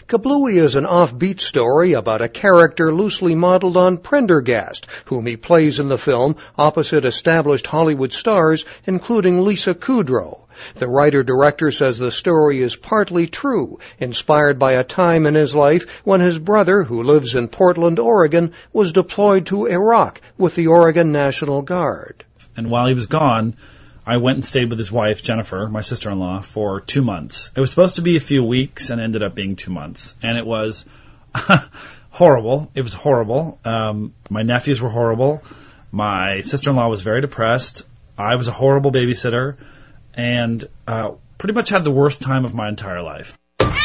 Kablooey is an offbeat story about a character loosely modeled on Prendergast, whom he plays in the film opposite established Hollywood stars, including Lisa Kudrow. The writer-director says the story is partly true, inspired by a time in his life when his brother, who lives in Portland, Oregon, was deployed to Iraq with the Oregon National Guard. And while he was gone, I went and stayed with his wife, Jennifer, my sister-in-law, for 2 months. It was supposed to be a few weeks and ended up being 2 months. And it was horrible. It was horrible. My nephews were horrible. My sister-in-law was very depressed. I was a horrible babysitter. And pretty much had the worst time of my entire life.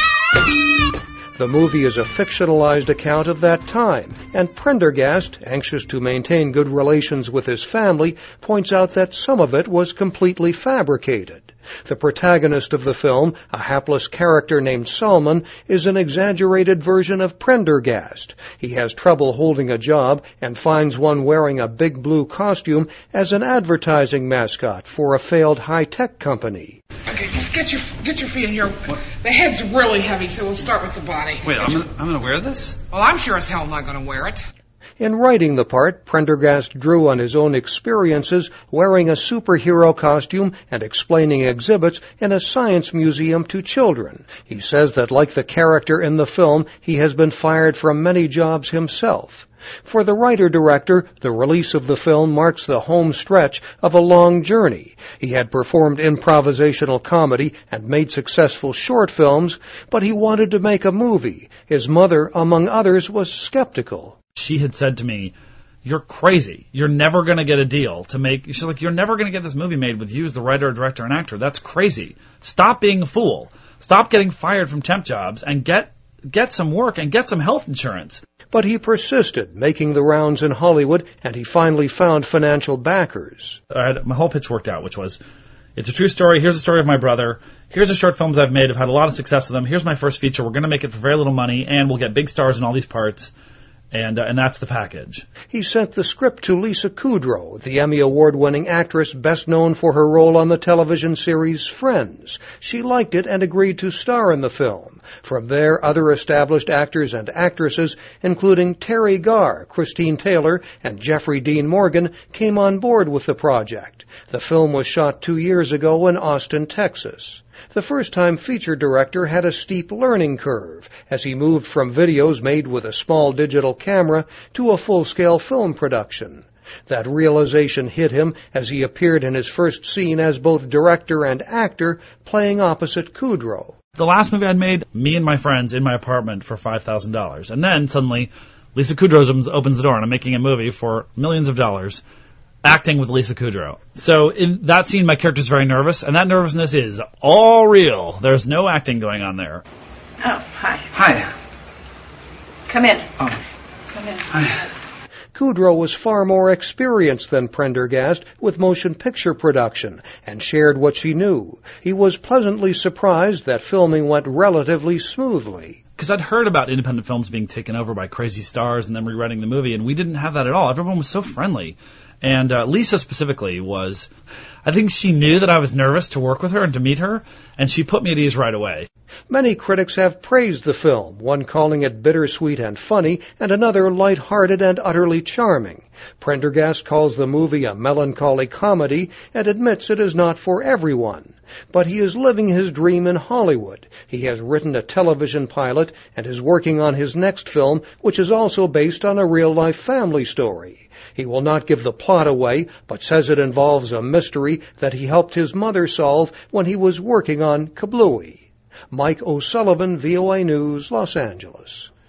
The movie is a fictionalized account of that time, and Prendergast, anxious to maintain good relations with his family, points out that some of it was completely fabricated. The protagonist of the film, a hapless character named Salman, is an exaggerated version of Prendergast. He has trouble holding a job and finds one wearing a big blue costume as an advertising mascot for a failed high-tech company. Okay, just get your feet in here. What? The head's really heavy, so we'll start with the body. Wait, I'm gonna wear this? Well, I'm sure as hell not gonna wear it. In writing the part, Prendergast drew on his own experiences wearing a superhero costume and explaining exhibits in a science museum to children. He says that, like the character in the film, he has been fired from many jobs himself. For the writer-director, the release of the film marks the home stretch of a long journey. He had performed improvisational comedy and made successful short films, but he wanted to make a movie. His mother, among others, was skeptical. She had said to me, "You're crazy. You're never going to get a deal to make..." She's like, "You're never going to get this movie made with you as the writer, director, and actor. That's crazy. Stop being a fool. Stop getting fired from temp jobs and get some work and get some health insurance." But he persisted, making the rounds in Hollywood, and he finally found financial backers. I had my whole pitch worked out, which was, it's a true story. Here's the story of my brother. Here's the short films I've made. I've had a lot of success with them. Here's my first feature. We're going to make it for very little money, and we'll get big stars in all these parts. And that's the package. He sent the script to Lisa Kudrow, the Emmy Award-winning actress best known for her role on the television series Friends. She liked it and agreed to star in the film. From there, other established actors and actresses, including Terry Garr, Christine Taylor, and Jeffrey Dean Morgan, came on board with the project. The film was shot 2 years ago in Austin, Texas. The first-time feature director had a steep learning curve as he moved from videos made with a small digital camera to a full-scale film production. That realization hit him as he appeared in his first scene as both director and actor, playing opposite Kudrow. The last movie I'd made, me and my friends in my apartment for $5,000. And then suddenly, Lisa Kudrow opens the door and I'm making a movie for millions of dollars, acting with Lisa Kudrow. So in that scene, my character's very nervous, and that nervousness is all real. There's no acting going on there. Oh, hi. Hi. Come in. Oh. Come in. Hi. Kudrow was far more experienced than Prendergast with motion picture production and shared what she knew. He was pleasantly surprised that filming went relatively smoothly. Because I'd heard about independent films being taken over by crazy stars and then rewriting the movie, and we didn't have that at all. Everyone was so friendly. And Lisa specifically was, I think she knew that I was nervous to work with her and to meet her, and she put me at ease right away. Many critics have praised the film, one calling it bittersweet and funny, and another light-hearted and utterly charming. Prendergast calls the movie a melancholy comedy and admits it is not for everyone. But he is living his dream in Hollywood. He has written a television pilot and is working on his next film, which is also based on a real-life family story. He will not give the plot away, but says it involves a mystery that he helped his mother solve when he was working on Kablooey. Mike O'Sullivan, VOA News, Los Angeles.